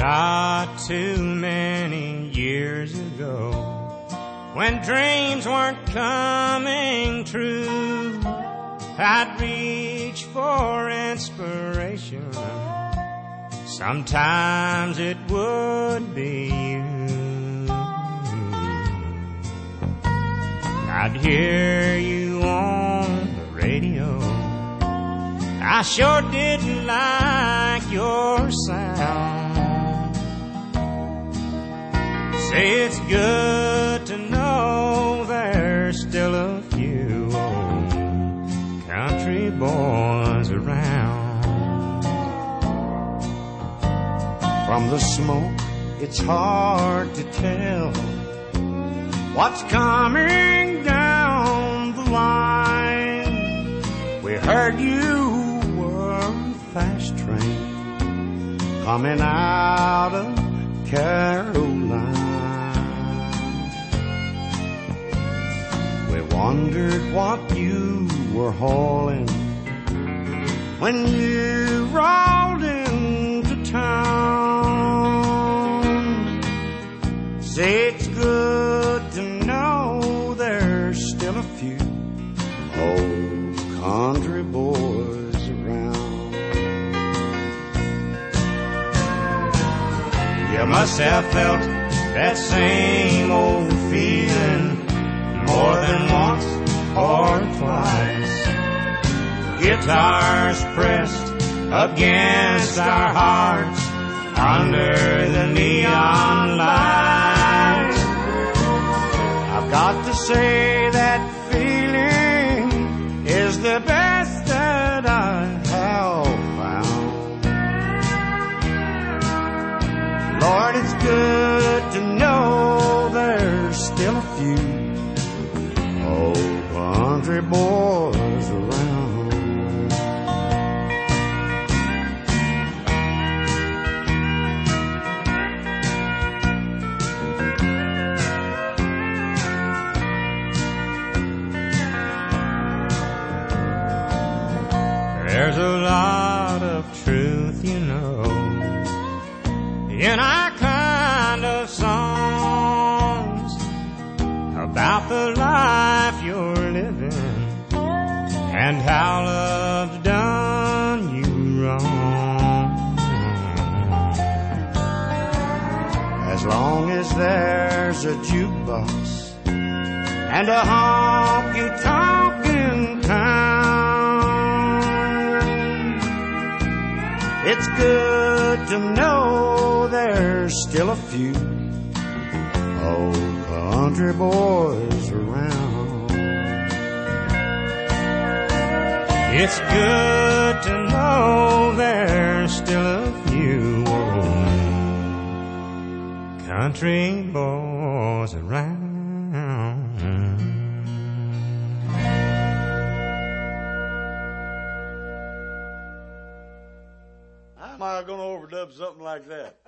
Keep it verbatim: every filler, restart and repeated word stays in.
Not too many years ago, when dreams weren't coming true, I'd reach for inspiration. Sometimes it would be you. I'd hear you on the radio. I sure didn't like your sound. Say it's good to know there's still a few old country boys around. From the smoke, it's hard to tell what's coming down the line. We heard you were a fast train coming out of Carolina. We wondered what you were hauling when you rolled into town. Say it's good to know there's still a few old country boys around. You must have felt that same old feeling more than once or twice. Guitars pressed against our hearts under the neon lights. I've got to say that feeling is the best that I have found. Lord, it's good to know there's still a few old country boys around. There's a lot of truth, you know, in our kind of songs about the life you're living and how love's done you wrong. As long as there's a jukebox and a honky-tonk town, it's good to know there's still a few old country boys around. It's good to know there's still a few old country boys around. How am I going to overdub something like that?